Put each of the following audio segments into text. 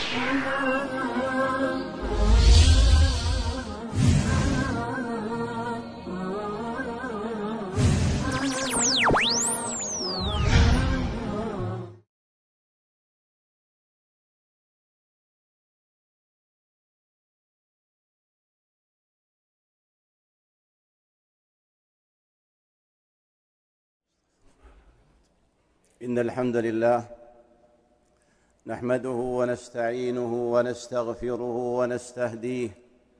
إن الحمد لله نحمده ونستعينه ونستغفره ونستهديه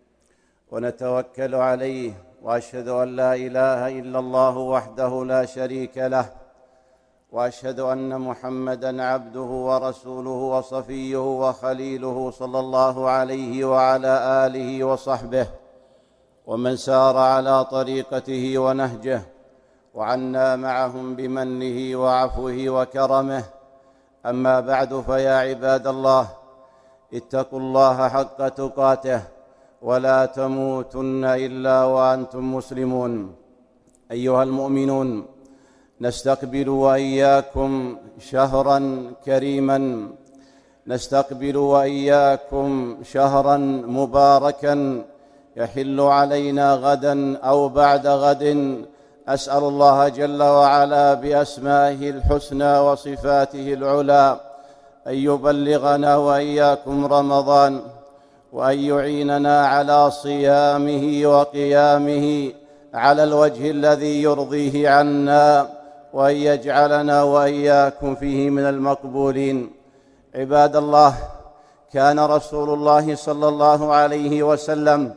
ونتوكل عليه، وأشهد أن لا إله إلا الله وحده لا شريك له، وأشهد أن محمدًا عبده ورسوله وصفيه وخليله صلى الله عليه وعلى آله وصحبه ومن سار على طريقته ونهجه وعنا معهم بمنه وعفوه وكرمه. أما بعد، فيا عباد الله، اتقوا الله حق تقاته ولا تموتن إلا وأنتم مسلمون. أيها المؤمنون، نستقبل وإياكم شهرا كريما، نستقبل وإياكم شهرا مباركا يحل علينا غدا أو بعد غد. أسأل الله جل وعلا بأسمائه الحسنى وصفاته العلى أن يبلغنا وإياكم رمضان، وأن يعيننا على صيامه وقيامه على الوجه الذي يرضيه عنا، وأن يجعلنا وإياكم فيه من المقبولين. عباد الله، كان رسول الله صلى الله عليه وسلم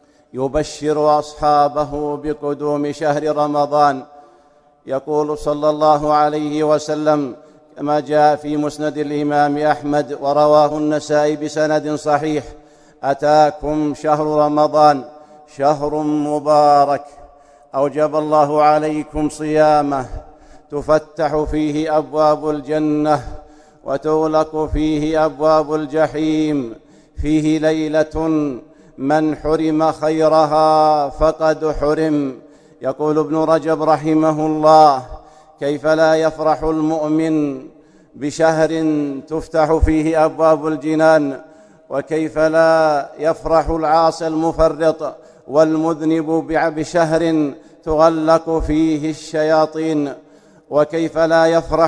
يبشر أصحابه بقدوم شهر رمضان. يقول صلى الله عليه وسلم كما جاء في مسند الإمام أحمد ورواه النسائي بسند صحيح: أتاكم شهر رمضان، شهر مبارك، أوجب الله عليكم صيامه، تفتح فيه أبواب الجنة وتغلق فيه أبواب الجحيم، فيه ليلة من حرم خيرها فقد حرم. يقول ابن رجب رحمه الله: كيف لا يفرح المؤمن بشهر تفتح فيه أبواب الجنان، وكيف لا يفرح العاصي المفرط والمذنب بشهر تغلق فيه الشياطين، وكيف لا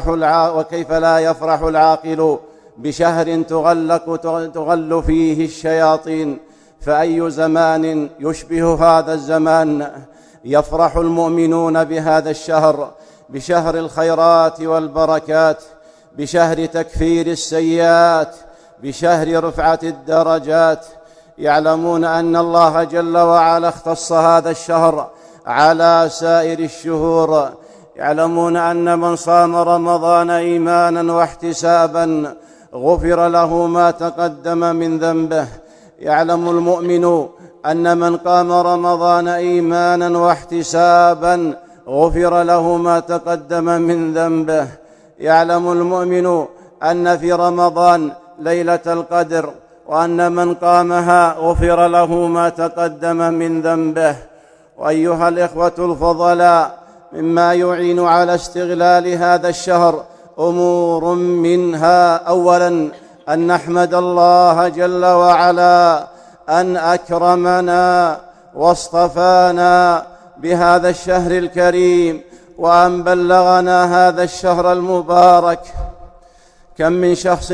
يفرح العاقل بشهر تغل فيه الشياطين. فأي زمان يشبه هذا الزمان؟ يفرح المؤمنون بهذا الشهر، بشهر الخيرات والبركات، بشهر تكفير السيئات، بشهر رفعة الدرجات. يعلمون أن الله جل وعلا اختص هذا الشهر على سائر الشهور. يعلمون أن من صام رمضان إيمانا واحتسابا غفر له ما تقدم من ذنبه. يعلم المؤمن أن من قام رمضان إيمانا واحتسابا غفر له ما تقدم من ذنبه. يعلم المؤمن أن في رمضان ليلة القدر، وأن من قامها غفر له ما تقدم من ذنبه. وأيها الإخوة الفضلاء، مما يعين على استغلال هذا الشهر أمور منها: أولا، أن نحمد الله جل وعلا أن أكرمنا واصطفانا بهذا الشهر الكريم، وأن بلغنا هذا الشهر المبارك. كم من شخص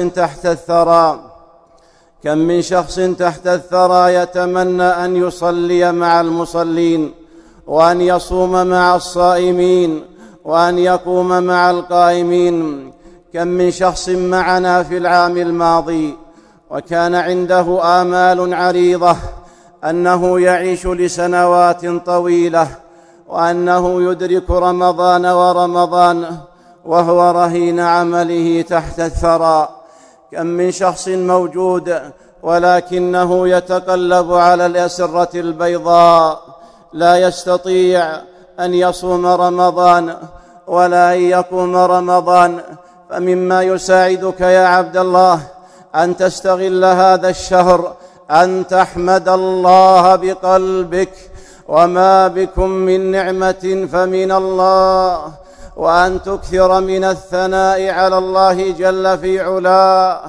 تحت الثرى يتمنى أن يصلي مع المصلين، وأن يصوم مع الصائمين، وأن يقوم مع القائمين. كم من شخص معنا في العام الماضي وكان عنده آمال عريضة أنه يعيش لسنوات طويلة، وأنه يدرك رمضان ورمضان وهو رهين عمله تحت الثرى. كم من شخص موجود ولكنه يتقلب على الأسرة البيضاء، لا يستطيع أن يصوم رمضان ولا أن يقوم رمضان. فمما يساعدك يا عبد الله أن تستغل هذا الشهر أن تحمد الله بقلبك، وما بكم من نعمة فمن الله، وأن تكثر من الثناء على الله جل في علاه،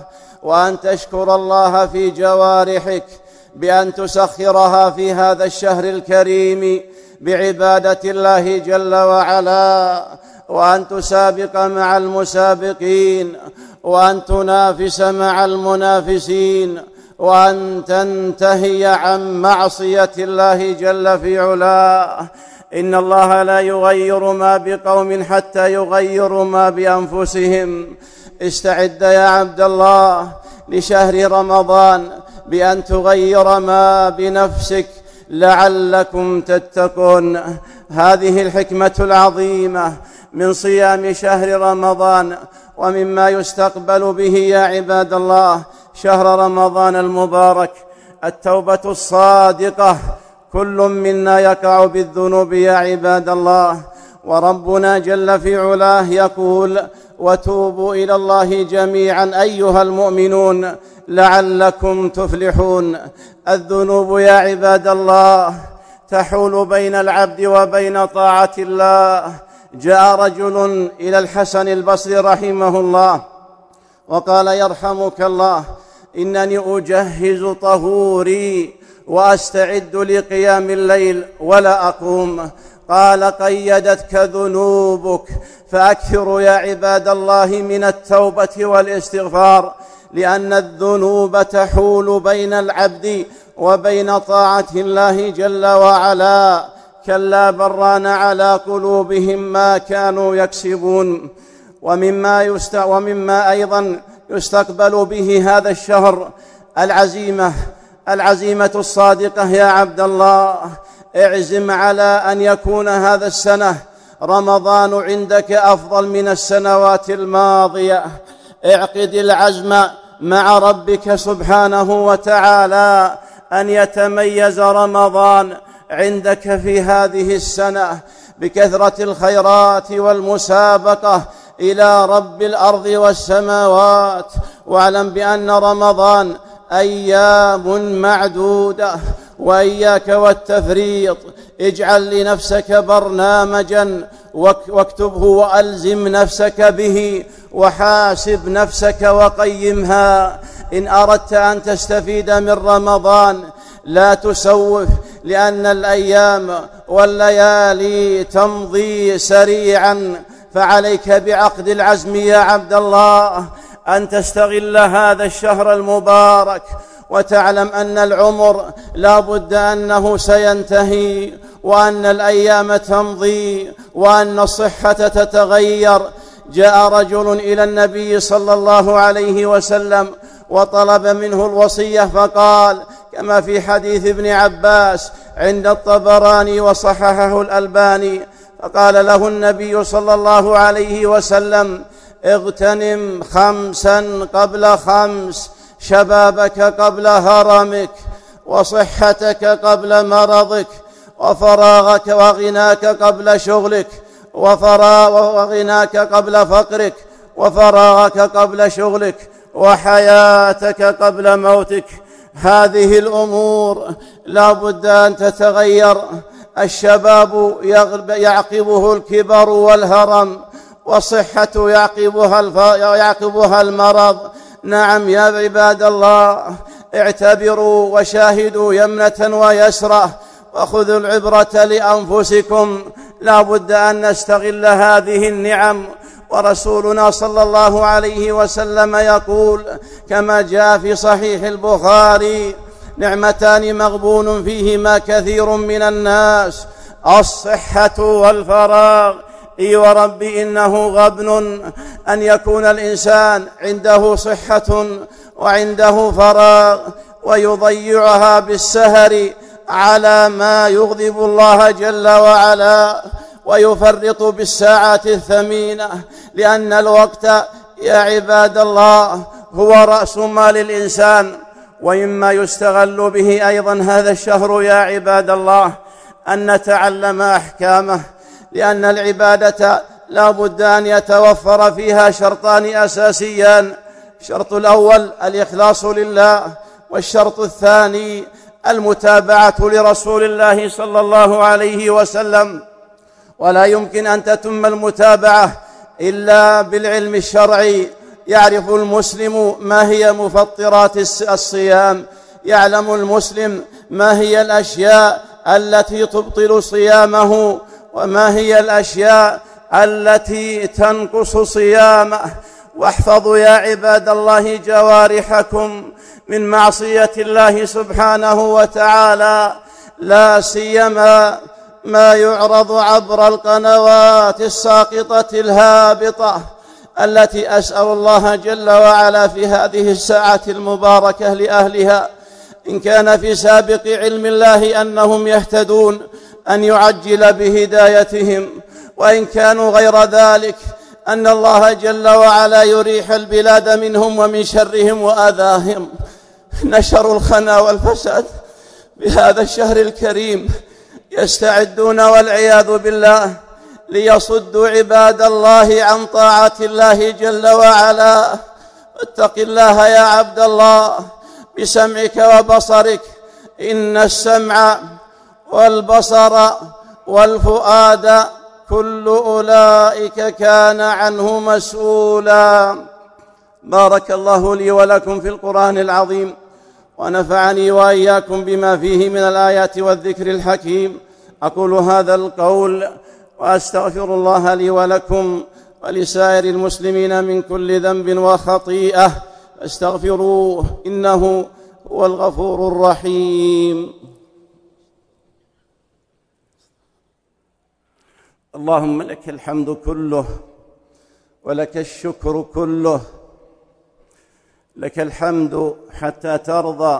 وأن تشكر الله في جوارحك بأن تسخرها في هذا الشهر الكريم بعبادة الله جل وعلا، وأن تسابق مع المسابقين، وأن تنافس مع المنافسين، وأن تنتهي عن معصية الله جل في علاه. إن الله لا يغير ما بقوم حتى يغيروا ما بأنفسهم. استعد يا عبد الله لشهر رمضان بأن تغير ما بنفسك لعلكم تتقون. هذه الحكمة العظيمة من صيام شهر رمضان، ومما يستقبل به يا عباد الله شهر رمضان المبارك التوبة الصادقة. كل منا يقع بالذنوب يا عباد الله، وربنا جل في علاه يقول: وتوبوا إلى الله جميعا أيها المؤمنون لعلكم تفلحون. الذنوب يا عباد الله تحول بين العبد وبين طاعة الله. جاء رجل إلى الحسن البصري رحمه الله وقال: يرحمك الله، إنني أجهز طهوري وأستعد لقيام الليل ولا أقوم. قال: قيدتك ذنوبك، فأكثروا يا عباد الله من التوبة والاستغفار، لأن الذنوب تحول بين العبد وبين طاعة الله جل وعلا. كلا بران على قلوبهم ما كانوا يكسبون. ومما أيضا يستقبل به هذا الشهر العزيمة الصادقة يا عبد الله. اعزم على أن يكون هذا السنة رمضان عندك أفضل من السنوات الماضية. اعقد العزم مع ربك سبحانه وتعالى أن يتميز رمضان عندك في هذه السنة بكثرة الخيرات والمسابقة إلى رب الأرض والسماوات. واعلم بأن رمضان أيام معدودة، وإياك والتفريط. اجعل لنفسك برنامجا واكتبه وألزم نفسك به، وحاسب نفسك وقيمها. إن أردت أن تستفيد من رمضان لا تسوف، لأن الأيام والليالي تمضي سريعا. فعليك بعقد العزم يا عبد الله أن تستغل هذا الشهر المبارك، وتعلم أن العمر لا بد أنه سينتهي، وأن الأيام تمضي، وأن الصحة تتغير. جاء رجل إلى النبي صلى الله عليه وسلم وطلب منه الوصية، فقال كما في حديث ابن عباس عند الطبراني وصححه الألباني، فقال له النبي صلى الله عليه وسلم: اغتنم 5 قبل 5، شبابك قبل هرمك، وصحتك قبل مرضك، وفراغك وغناك قبل شغلك، وغناك قبل فقرك، وفراغك قبل شغلك، وحياتك قبل موتك. هذه الأمور لا بد أن تتغير. الشباب يعقبه الكبر والهرم، والصحة يعقبها المرض. نعم يا عباد الله، اعتبروا وشاهدوا يمنة ويسرة، وخذوا العبرة لأنفسكم. لا بد أن نستغل هذه النعم. ورسولنا صلى الله عليه وسلم يقول كما جاء في صحيح البخاري: نعمتان مغبون فيهما كثير من الناس، الصحة والفراغ. اي وربي إنه غبن أن يكون الإنسان عنده صحة وعنده فراغ ويضيعها بالسهر على ما يغضب الله جل وعلا، ويفرط بالساعات الثمينة. لأن الوقت يا عباد الله هو رأس مال الإنسان. ومما يستغل به أيضا هذا الشهر يا عباد الله أن نتعلم أحكامه، لأن العبادة لا بد أن يتوفر فيها شرطان أساسيان: الشرط الأول الإخلاص لله، والشرط الثاني المتابعة لرسول الله صلى الله عليه وسلم. ولا يمكن أن تتم المتابعة إلا بالعلم الشرعي يعرف المسلم ما هي مفطرات الصيام، يعلم المسلم ما هي الأشياء التي تبطل صيامه وما هي الأشياء التي تنقص صيامه. واحفظوا يا عباد الله جوارحكم من معصية الله سبحانه وتعالى، لا سيما ما يعرض عبر القنوات الساقطة الهابطة التي أسأل الله جل وعلا في هذه الساعة المباركة لأهلها إن كان في سابق علم الله أنهم يهتدون أن يعجل بهدايتهم، وإن كانوا غير ذلك أن الله جل وعلا يريح البلاد منهم ومن شرهم وآذاهم. نشروا الخنا والفساد بهذا الشهر الكريم، يستعدون والعياذ بالله ليصدوا عباد الله عن طاعة الله جل وعلا. اتق الله يا عبد الله بسمعك وبصرك، إن السمع والبصر والفؤاد كل أولئك كان عنه مسؤولا. بارك الله لي ولكم في القرآن العظيم، ونفعني وإياكم بما فيه من الآيات والذكر الحكيم. أقول هذا القول وأستغفر الله لي ولكم ولسائر المسلمين من كل ذنب وخطيئة، فاستغفروه إنه هو الغفور الرحيم. اللهم لك الحمد كله ولك الشكر كله، لك الحمد حتى ترضى،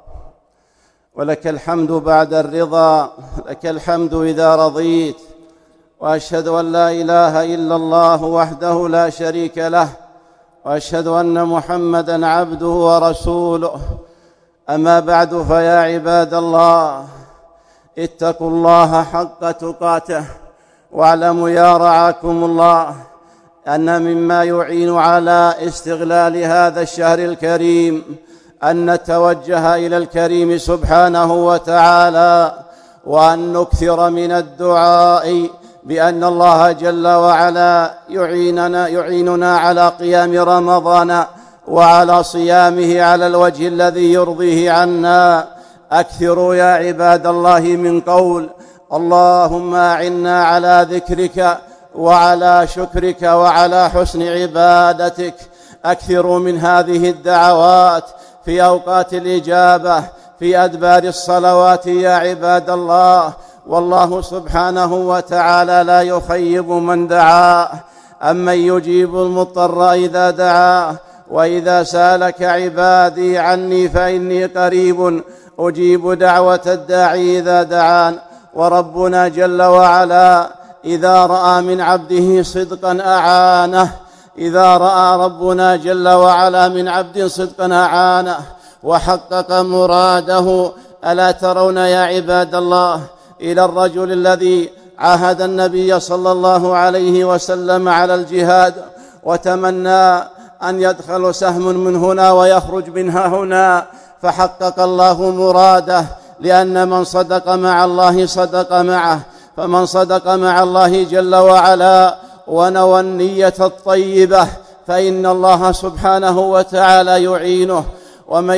ولك الحمد بعد الرضا، لك الحمد إذا رضيت. وأشهد أن لا إله إلا الله وحده لا شريك له، وأشهد أن محمدًا عبده ورسوله. أما بعد، فيا عباد الله اتقوا الله حق تقاته، واعلموا يا رعاكم الله أن مما يعين على استغلال هذا الشهر الكريم أن نتوجه إلى الكريم سبحانه وتعالى، وأن نكثر من الدعاء بأن الله جل وعلا يعيننا على قيام رمضان وعلى صيامه على الوجه الذي يرضيه عنا. أكثروا يا عباد الله من قول اللهم أعنا على ذكرك وعلى شكرك وعلى حسن عبادتك. أكثروا من هذه الدعوات في أوقات الإجابة في أدبار الصلوات يا عباد الله، والله سبحانه وتعالى لا يخيب من دعاه. أمن يجيب المضطر إذا دعاه وإذا سألك عبادي عني فإني قريب أجيب دعوة الداعي إذا دعان. وربنا جل وعلا إذا رأى من عبده صدقا أعانه، إذا رأى ربنا جل وعلا من عبد صدقا أعانه وحقق مراده. ألا ترون يا عباد الله إلى الرجل الذي عاهد النبي صلى الله عليه وسلم على الجهاد وتمنى أن يدخل سهم من هنا ويخرج منها هنا، فحقق الله مراده، لأن من صدق مع الله صدق معه. فمن صدق مع الله جل وعلا ونوى النية الطيبة فإن الله سبحانه وتعالى يعينه. ومن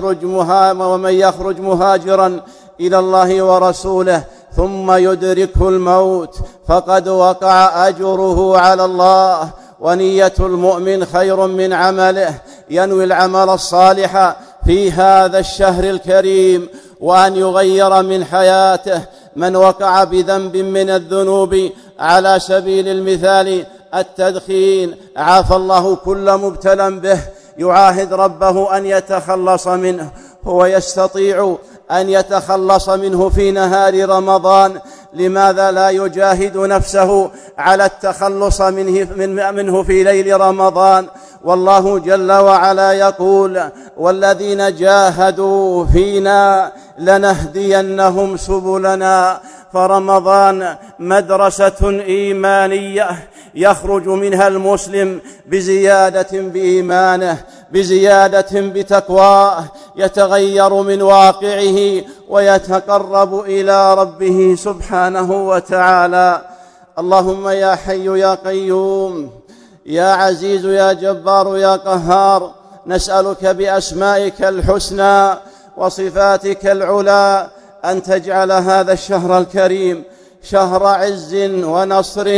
يخرج مهاجرا إلى الله ورسوله ثم يدركه الموت فقد وقع أجره على الله. ونية المؤمن خير من عمله، ينوي العمل الصالح في هذا الشهر الكريم وأن يغير من حياته. من وقع بذنب من الذنوب على سبيل المثال التدخين، عافى الله كل مبتلى به، يعاهد ربه أن يتخلص منه. هو يستطيع أن يتخلص منه في نهار رمضان، لماذا لا يجاهد نفسه على التخلص منه في ليل رمضان؟ والله جل وعلا يقول والذين جاهدوا فينا لنهدينهم سبلنا. فرمضان مدرسة إيمانية يخرج منها المسلم بزيادة بإيمانه، بزيادة بتقواه، يتغير من واقعه ويتقرب إلى ربه سبحانه وتعالى. اللهم يا حي يا قيوم يا عزيز يا جبار يا قهار، نسألك بأسمائك الحسنى وصفاتك العلى أن تجعل هذا الشهر الكريم شهر عز ونصر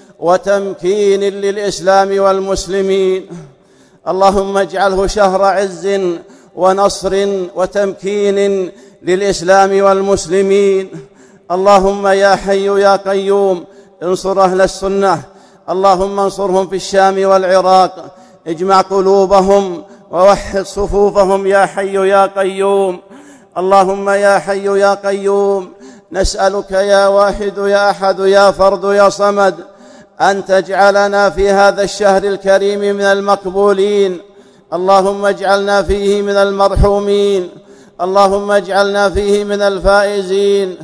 وتمكين للإسلام والمسلمين. اللهم اجعله شهر عز ونصر وتمكين للإسلام والمسلمين. اللهم يا حي يا قيوم انصر أهل السنة، اللهم انصرهم في الشام والعراق، اجمع قلوبهم ووحد صفوفهم يا حي يا قيوم. اللهم يا حي يا قيوم نسألك يا واحد يا أحد يا فرد يا صمد أن تجعلنا في هذا الشهر الكريم من المقبولين. اللهم اجعلنا فيه من المرحومين، اللهم اجعلنا فيه من الفائزين.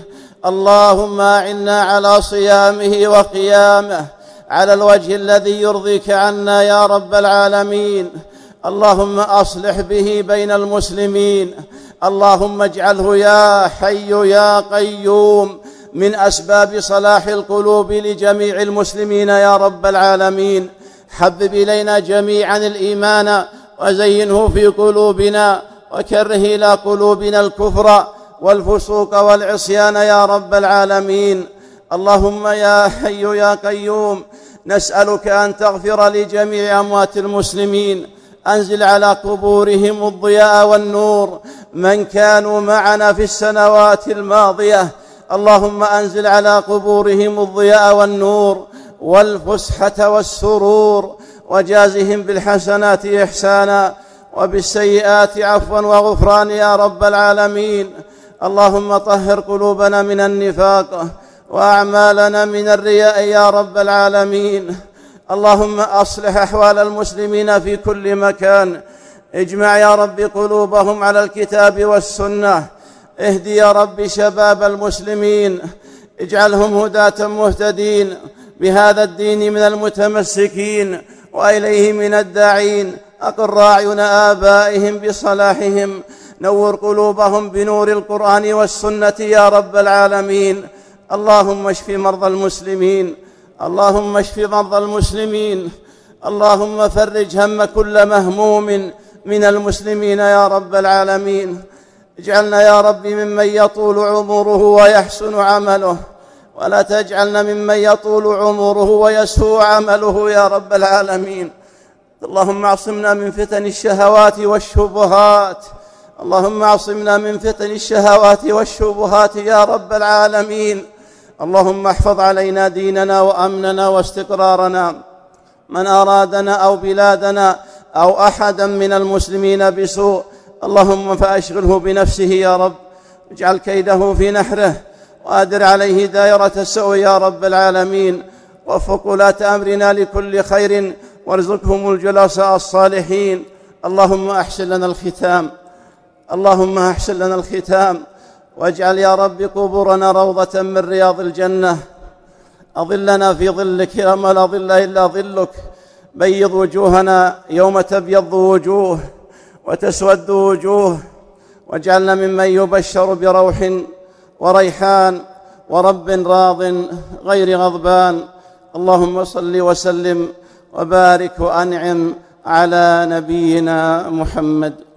اللهم أعنا على صيامه وقيامه على الوجه الذي يرضيك عنا يا رب العالمين. اللهم أصلح به بين المسلمين، اللهم اجعله يا حي يا قيوم من أسباب صلاح القلوب لجميع المسلمين يا رب العالمين. حبب إلينا جميعا الإيمان وزينه في قلوبنا، وكره إلى قلوبنا الكفر والفسوق والعصيان يا رب العالمين. اللهم يا حي يا قيوم نسألك أن تغفر لجميع أموات المسلمين، أنزل على قبورهم الضياء والنور من كانوا معنا في السنوات الماضية. اللهم أنزل على قبورهم الضياء والنور والفسحة والسرور، وجازهم بالحسنات إحسانا وبالسيئات عفوا وغفران يا رب العالمين. اللهم طهر قلوبنا من النفاق وأعمالنا من الرياء يا رب العالمين. اللهم أصلح أحوال المسلمين في كل مكان، اجمع يا رب قلوبهم على الكتاب والسنة، اهدي يا رب شباب المسلمين، اجعلهم هداة مهتدين بهذا الدين من المتمسكين وإليه من الداعين. أقر أعين آبائهم بصلاحهم، نور قلوبهم بنور القرآن والسنة يا رب العالمين. اللهم اشف مرضى المسلمين، اللهم اشف مرضى المسلمين، اللهم فرج هم كل مهموم من المسلمين يا رب العالمين. اجعلنا يا رب ممن يطول عمره ويحسن عمله، ولا تجعلنا ممن يطول عمره ويسوء عمله يا رب العالمين. اللهم اعصمنا من فتن الشهوات والشبهات، اللهم اعصمنا من فتن الشهوات والشبهات يا رب العالمين. اللهم احفظ علينا ديننا وأمننا واستقرارنا. من أرادنا أو بلادنا أو أحدا من المسلمين بسوء اللهم فأشغله بنفسه يا رب، اجعل كيده في نحره وأدر عليه دائرة السوء يا رب العالمين. وفق ولاة أمرنا لكل خير وارزقهم الجلساء الصالحين. اللهم أحسن لنا الختام، اللهم أحسن لنا الختام، واجعل يا رب قبورنا روضة من رياض الجنة. أظلنا في ظلك يوم لا ظل إلا ظلك. بيض وجوهنا يوم تبيض وجوه وتسود وجوه، واجعلنا ممن يبشر بروح وريحان ورب راض غير غضبان. اللهم صل وسلم وبارك وأنعم على نبينا محمد.